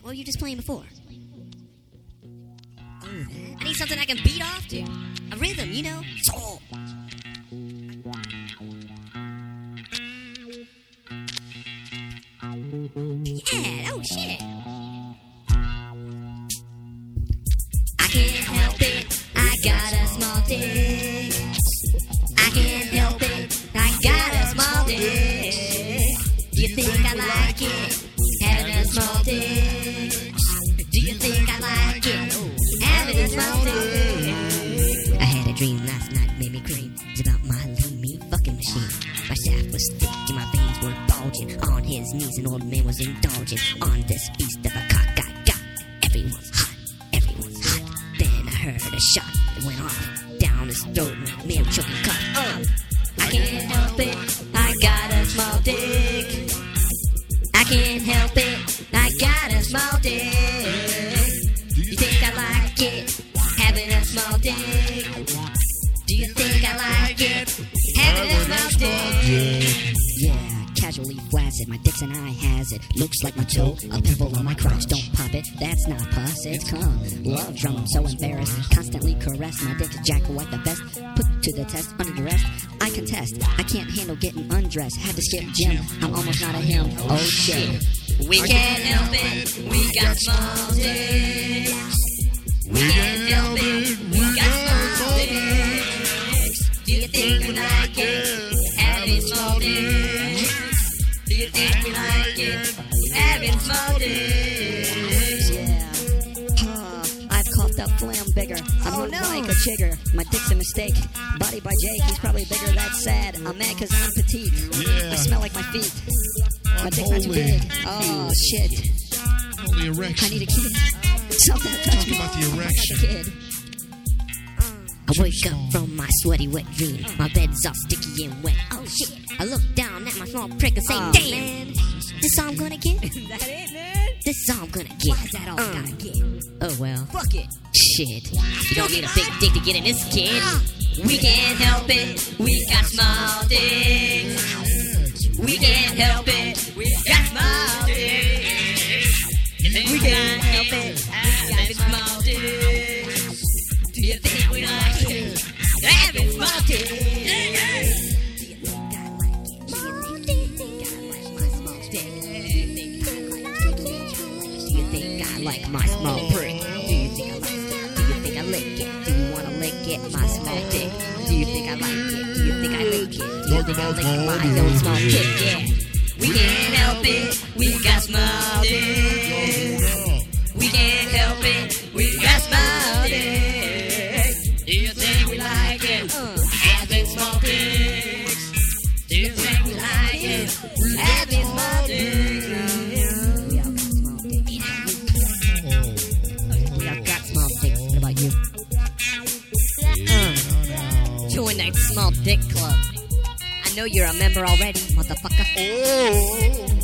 What were you just playing before? Oh, that? I need something I can beat off to. A rhythm, you know? Soul. Yeah, oh shit. I can't help it, I got a small dick. I can't help it, I got a small dick. Do you think I like it, having a small dick? Do you think I like it, having a small dick? I had a dream last night, made me cream. It's about my lean meat fucking machine. My shaft was thick and my veins were bulging. On his knees an old man was indulging on this beast of a cock I got. Everyone's hot, everyone's hot. Then I heard a shot that went off down his throat, mere choking cough. I can't help it, I got a small dick. I can't help it, I got a small dick. Do you think I like it, having a small dick? Do you think I like it, having a small dick? Yeah, casually flaccid, my dick's an eye has it. Looks like my toe, a pimple on my crotch. Don't pop it, that's not pus, it's cum. Love drum, I'm so embarrassed. Constantly caressed, my dick's Jack White the best. Put to the test, under duress, I contest. I can't handle getting undressed. Had to skip gym, I'm almost not a him. Oh shit. We can't help it, we got small dicks. We can't help it, we got small dicks. Do you think we like it, having small dicks? Do you think we like it, having small dicks? Yeah. I've coughed up phlegm bigger. I'm like a chigger. My dick's a mistake. Body by Jake, he's probably bigger. That's sad. I'm mad cause I'm petite. Yeah. I smell like my feet. My dick's not too big. Oh shit. Holy erection. I need a kid. Something to touch Talking me. about the erection. I need a kid. I wake up from my sweaty wet dream. My bed's all sticky and wet. Oh shit. I look down at my small prick and say, damn, man, this all I'm gonna get? Is that it, man? This is all I'm gonna get. Why's that all I gotta get? Oh well. Fuck it. Shit. You don't need a big dick to get in this, kid. We can't help it. We got small dicks. We can't help it. We got small dicks. We can't help it. We got small dicks. Do you think we like it? Having small dicks. Do you think I like it? Do you think I like my small dick? Do you think I like my small prick? Do you think I like it? Do you think I lick it? Do you wanna lick it? My small dick. Do you think I like it? Do you think I lick it? Do you think I lick my own small dick? Yeah. We can't help it. We got small dicks. We can't help it. We got small dicks. Do you think we like it? Having small dicks. Do you think we like it? Having small dicks. We all got small dicks. We all got small dicks. What about you? Join that small dick club. I know you're a member already, motherfucker. Oh.